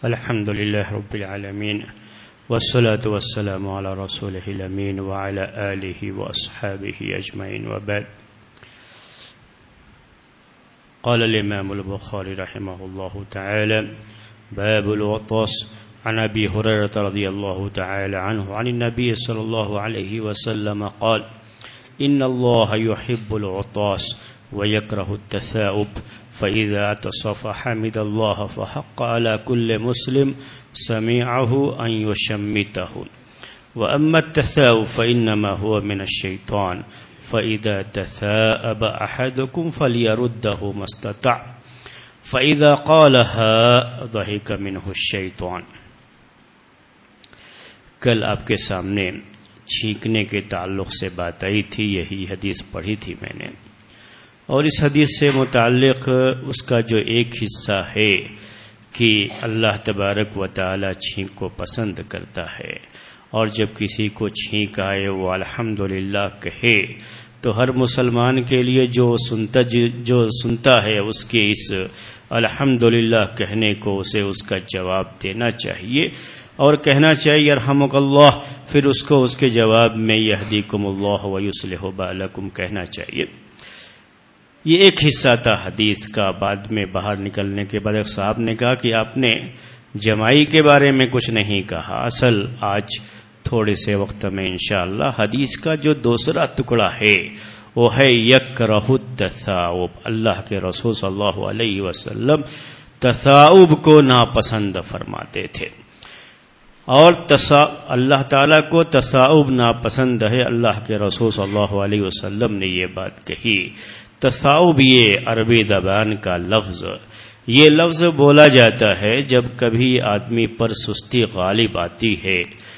الحمد لله رب العالمين والصلاة والسلام على رسوله الأمين وعلى آله وأصحابه أجمعين وبعد. قال الإمام البخاري رحمه الله تعالى: باب الوطاس. عن أبي هريرة رضي الله تعالى عنه عن النبي صلى الله عليه وسلم قال: إن الله يحب العطاس ويكره التثاؤب، فإذا اعتصف حمد الله فحق على كل مسلم سميعه أن يشمته، وأما التثاؤب فإنما هو من الشيطان، فإذا تثاءب أحدكم فليرده ما استطاع، فإذا قالها ضحك منه الشيطان. کل آپ کے سامنے چھینکنے کے تعلق سے بات آئی تھی، یہی حدیث پڑھی تھی میں نے، اور اس حدیث سے متعلق اس کا جو ایک حصہ ہے کہ اللہ تبارک و تعالی چھینک کو پسند کرتا ہے، اور جب کسی کو چھینک آئے وہ الحمدللہ کہے تو ہر مسلمان کے لیے جو سنتا ہے اس کے اس الحمدللہ کہنے کو اسے اس کا جواب دینا چاہیے اور کہنا چاہیے یرحمک اللہ، پھر اس کو اس کے جواب میں یہدیکم اللہ ویصلح بالکم کہنا چاہیے. یہ ایک حصہ تھا حدیث کا. بعد میں باہر نکلنے کے بعد ایک صاحب نے کہا کہ آپ نے جمائی کے بارے میں کچھ نہیں کہا. اصل آج تھوڑے سے وقت میں انشاءاللہ حدیث کا جو دوسرا ٹکڑا ہے وہ ہے یکرہ التثاؤب. اللہ کے رسول صلی اللہ علیہ وسلم تثاؤب کو ناپسند فرماتے تھے، اور اللہ تعالیٰ کو تثاؤب ناپسند ہے. اللہ کے رسول صلی اللہ علیہ وسلم نے یہ بات کہی. تثاؤب یہ عربی زبان کا لفظ، یہ لفظ بولا جاتا ہے جب کبھی آدمی پر سستی غالب آتی ہے،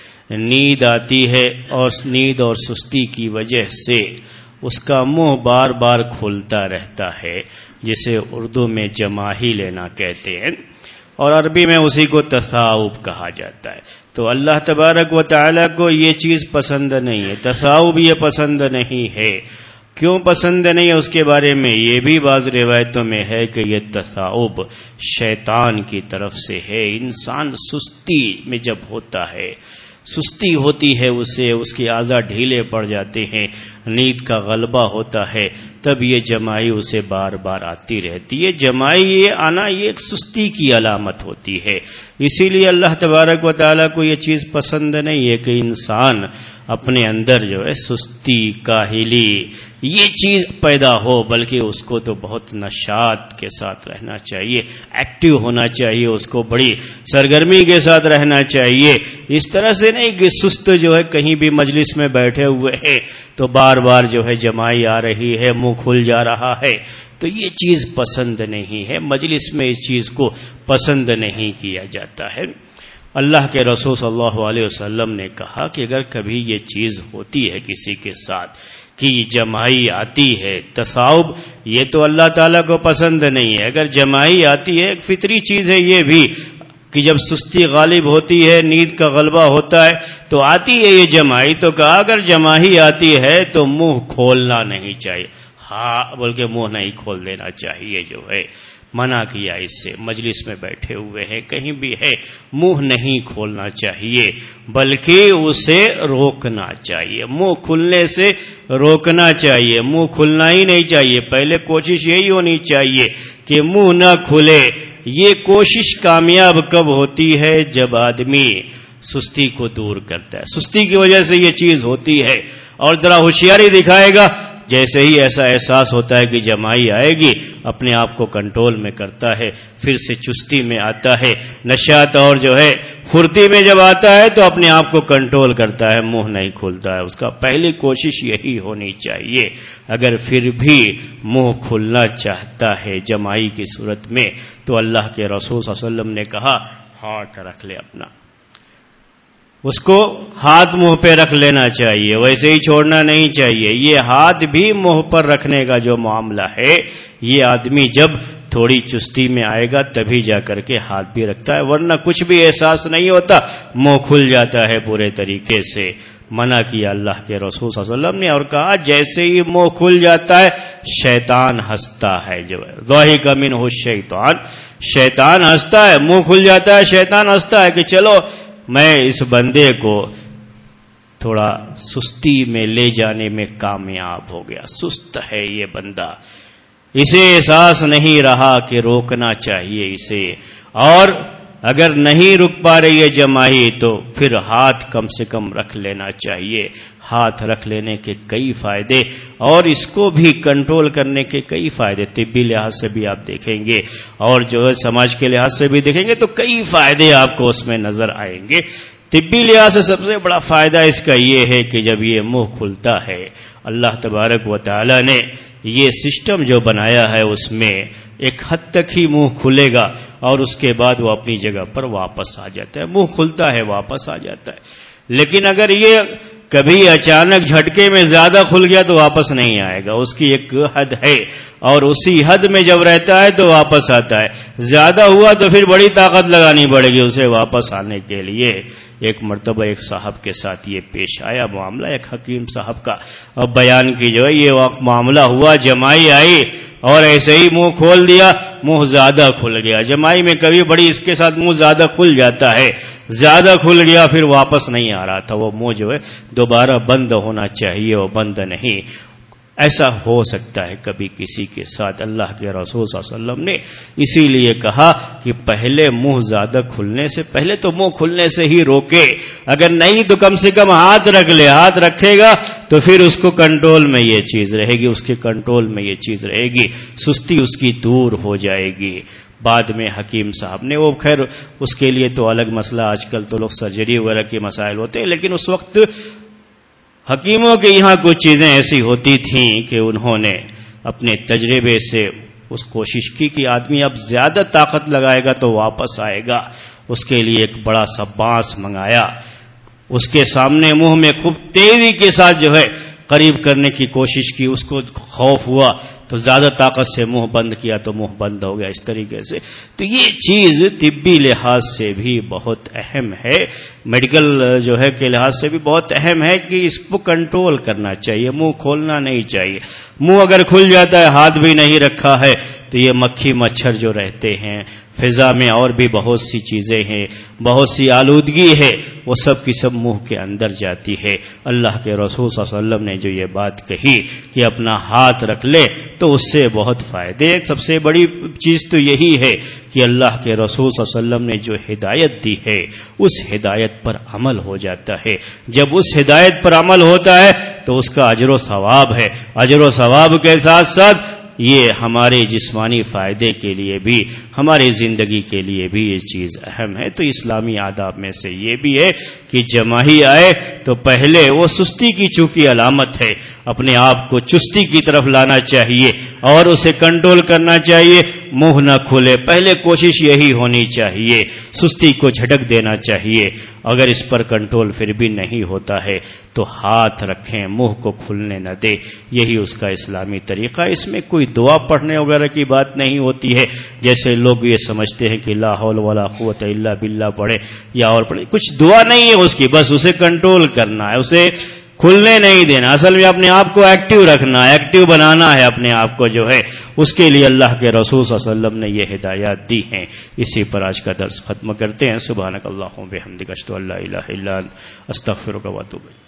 نیند آتی ہے، اور نیند اور سستی کی وجہ سے اس کا منہ بار بار کھلتا رہتا ہے، جسے اردو میں جماہی لینا کہتے ہیں، اور عربی میں اسی کو تثاؤب کہا جاتا ہے. تو اللہ تبارک و تعالیٰ کو یہ چیز پسند نہیں ہے، تثاؤب یہ پسند نہیں ہے. کیوں پسند نہیں ہے اس کے بارے میں یہ بھی بعض روایتوں میں ہے کہ یہ تثاؤب شیطان کی طرف سے ہے. انسان سستی میں جب ہوتا ہے، سستی ہوتی ہے اسے، اس کے اعضاء ڈھیلے پڑ جاتے ہیں، نیند کا غلبہ ہوتا ہے، تب یہ جمائی اسے بار بار آتی رہتی ہے. جمائی یہ آنا یہ ایک سستی کی علامت ہوتی ہے. اسی لیے اللہ تبارک و تعالیٰ کو یہ چیز پسند نہیں ہے کہ انسان اپنے اندر جو ہے سستی، کاہلی یہ چیز پیدا ہو، بلکہ اس کو تو بہت نشاط کے ساتھ رہنا چاہیے، ایکٹیو ہونا چاہیے، اس کو بڑی سرگرمی کے ساتھ رہنا چاہیے. اس طرح سے نہیں کہ سست جو ہے کہیں بھی مجلس میں بیٹھے ہوئے ہیں تو بار بار جو ہے جمائی آ رہی ہے، منہ کھل جا رہا ہے، تو یہ چیز پسند نہیں ہے. مجلس میں اس چیز کو پسند نہیں کیا جاتا ہے. اللہ کے رسول صلی اللہ علیہ وسلم نے کہا کہ اگر کبھی یہ چیز ہوتی ہے کسی کے ساتھ کہ جمائی آتی ہے، تثاؤب یہ تو اللہ تعالیٰ کو پسند نہیں ہے. اگر جمائی آتی ہے، ایک فطری چیز ہے یہ بھی کہ جب سستی غالب ہوتی ہے، نیند کا غلبہ ہوتا ہے تو آتی ہے یہ جمائی. تو کہا اگر جمائی آتی ہے تو منہ کھولنا نہیں چاہیے، ہاں بلکہ منہ نہیں کھول دینا چاہیے. جو ہے منع کیا اس سے. مجلس میں بیٹھے ہوئے ہیں، کہیں بھی ہے، منہ نہیں کھولنا چاہیے بلکہ اسے روکنا چاہیے. منہ کھلنے سے روکنا چاہیے، منہ کھلنا ہی نہیں چاہیے. پہلے کوشش یہی ہونی چاہیے کہ منہ نہ کھلے. یہ کوشش کامیاب کب ہوتی ہے؟ جب آدمی سستی کو دور کرتا ہے. سستی کی وجہ سے یہ چیز ہوتی ہے، اور ذرا ہوشیاری دکھائے گا. جیسے ہی ایسا احساس ہوتا ہے کہ جمائی آئے گی، اپنے آپ کو کنٹرول میں کرتا ہے، پھر سے چستی میں آتا ہے، نشاط اور جو ہے پھرتی میں جب آتا ہے تو اپنے آپ کو کنٹرول کرتا ہے، منہ نہیں کھلتا ہے. اس کا پہلی کوشش یہی ہونی چاہیے. اگر پھر بھی منہ کھلنا چاہتا ہے جمائی کی صورت میں تو اللہ کے رسول صلی اللہ علیہ وسلم نے کہا ہاتھ رکھ لے اپنا، اس کو ہاتھ منہ پہ رکھ لینا چاہیے، ویسے ہی چھوڑنا نہیں چاہیے. یہ ہاتھ بھی منہ پر رکھنے کا جو معاملہ ہے، یہ آدمی جب تھوڑی چستی میں آئے گا تبھی جا کر کے ہاتھ بھی رکھتا ہے، ورنہ کچھ بھی احساس نہیں ہوتا، منہ کھل جاتا ہے پورے طریقے سے. منع کیا اللہ کے رسول صلی اللہ علیہ وسلم نے اور کہا جیسے ہی منہ کھل جاتا ہے شیطان ہنستا ہے، جو ہے ضحک منہ الشیطان، شیطان ہنستا ہے، منہ کھل جاتا ہے شیطان ہنستا ہے کہ چلو میں اس بندے کو تھوڑا سستی میں لے جانے میں کامیاب ہو گیا، سست ہے یہ بندہ، اسے احساس نہیں رہا کہ روکنا چاہیے اسے، اور اگر نہیں رک پا رہی ہے جماعی تو پھر ہاتھ کم سے کم رکھ لینا چاہیے۔ ہاتھ رکھ لینے کے کئی فائدے اور اس کو بھی کنٹرول کرنے کے کئی فائدے طبی لحاظ سے بھی آپ دیکھیں گے اور جو ہے سماج کے لحاظ سے بھی دیکھیں گے تو کئی فائدے آپ کو اس میں نظر آئیں گے۔ طبی لحاظ سے سب سے بڑا فائدہ اس کا یہ ہے کہ جب یہ منہ کھلتا ہے اللہ تبارک و تعالی نے یہ سسٹم جو بنایا ہے اس میں ایک حد تک ہی منہ کھلے گا اور اس کے بعد وہ اپنی جگہ پر واپس آ جاتا ہے، منہ کھلتا ہے واپس آ جاتا ہے۔ لیکن اگر یہ کبھی اچانک جھٹکے میں زیادہ کھل گیا تو واپس نہیں آئے گا، اس کی ایک حد ہے اور اسی حد میں جب رہتا ہے تو واپس آتا ہے، زیادہ ہوا تو پھر بڑی طاقت لگانی پڑے گی اسے واپس آنے کے لیے۔ ایک مرتبہ ایک صاحب کے ساتھ یہ پیش آیا معاملہ، ایک حکیم صاحب کا، اب بیان کی جو ہے یہ معاملہ ہوا، جمائی آئی اور ایسے ہی منہ کھول دیا، منہ زیادہ کھل گیا۔ جمائی میں کبھی بڑی اس کے ساتھ منہ زیادہ کھل جاتا ہے، زیادہ کھل گیا پھر واپس نہیں آ رہا تھا، وہ منہ جو ہے دوبارہ بند ہونا چاہیے، وہ بند نہیں۔ ایسا ہو سکتا ہے کبھی کسی کے ساتھ، اللہ کے رسول صلی اللہ علیہ وسلم نے اسی لیے کہا کہ پہلے منہ زیادہ کھلنے سے پہلے تو منہ کھلنے سے ہی روکے، اگر نہیں تو کم سے کم ہاتھ رکھ لے، ہاتھ رکھے گا تو پھر اس کو کنٹرول میں یہ چیز رہے گی، اس کے کنٹرول میں یہ چیز رہے گی، سستی اس کی دور ہو جائے گی۔ بعد میں حکیم صاحب نے، وہ خیر اس کے لیے تو الگ مسئلہ، آج کل تو لوگ سرجری وغیرہ کے مسائل ہوتے ہیں، لیکن اس وقت حکیموں کے یہاں کچھ چیزیں ایسی ہوتی تھیں کہ انہوں نے اپنے تجربے سے اس کوشش کی کہ آدمی اب زیادہ طاقت لگائے گا تو واپس آئے گا، اس کے لیے ایک بڑا سا بانس منگایا، اس کے سامنے منہ میں خوب تیزی کے ساتھ جو ہے قریب کرنے کی کوشش کی، اس کو خوف ہوا تو زیادہ طاقت سے منہ بند کیا تو منہ بند ہو گیا اس طریقے سے۔ تو یہ چیز طبی لحاظ سے بھی بہت اہم ہے، میڈیکل جو ہے کے لحاظ سے بھی بہت اہم ہے کہ اس کو کنٹرول کرنا چاہیے، منہ کھولنا نہیں چاہیے۔ منہ اگر کھل جاتا ہے، ہاتھ بھی نہیں رکھا ہے تو یہ مکھی مچھر جو رہتے ہیں، فضا میں اور بھی بہت سی چیزیں ہیں، بہت سی آلودگی ہے، وہ سب کی سب منہ کے اندر جاتی ہے۔ اللہ کے رسول صلی اللہ علیہ وسلم نے جو یہ بات کہی کہ اپنا ہاتھ رکھ لے تو اس سے بہت فائدے۔ سب سے بڑی چیز تو یہی ہے کہ اللہ کے رسول صلی اللہ علیہ وسلم نے جو ہدایت دی ہے اس ہدایت پر عمل ہو جاتا ہے، جب اس ہدایت پر عمل ہوتا ہے تو اس کا اجر و ثواب ہے، اجر و ثواب کے ساتھ ساتھ یہ ہمارے جسمانی فائدے کے لیے بھی، ہماری زندگی کے لیے بھی یہ چیز اہم ہے۔ تو اسلامی آداب میں سے یہ بھی ہے کہ جماعی آئے تو پہلے وہ سستی کی چونکہ علامت ہے، اپنے آپ کو چستی کی طرف لانا چاہیے اور اسے کنٹرول کرنا چاہیے، منہ نہ کھلے، پہلے کوشش یہی ہونی چاہیے، سستی کو جھٹک دینا چاہیے۔ اگر اس پر کنٹرول پھر بھی نہیں ہوتا ہے تو ہاتھ رکھیں، منہ کو کھلنے نہ دے، یہی اس کا اسلامی طریقہ۔ اس میں کوئی دعا پڑھنے وغیرہ کی بات نہیں ہوتی ہے، جیسے لوگ یہ سمجھتے ہیں کہ لا حول ولا قوت الا باللہ پڑھے یا اور پڑھے، کچھ دعا نہیں ہے اس کی، بس اسے کنٹرول کرنا ہے، اسے کھلنے نہیں دینا، اصل میں اپنے آپ کو ایکٹیو رکھنا ہے، ایکٹیو بنانا ہے اپنے آپ کو جو ہے، اس کے لیے اللہ کے رسول صلی اللہ علیہ وسلم نے یہ ہدایات دی ہیں۔ اسی پر آج کا درس ختم کرتے ہیں۔ سبحانک اللہم و بحمدک، اشہد ان لا الہ الا انت، استغفرک و اتوب الیک۔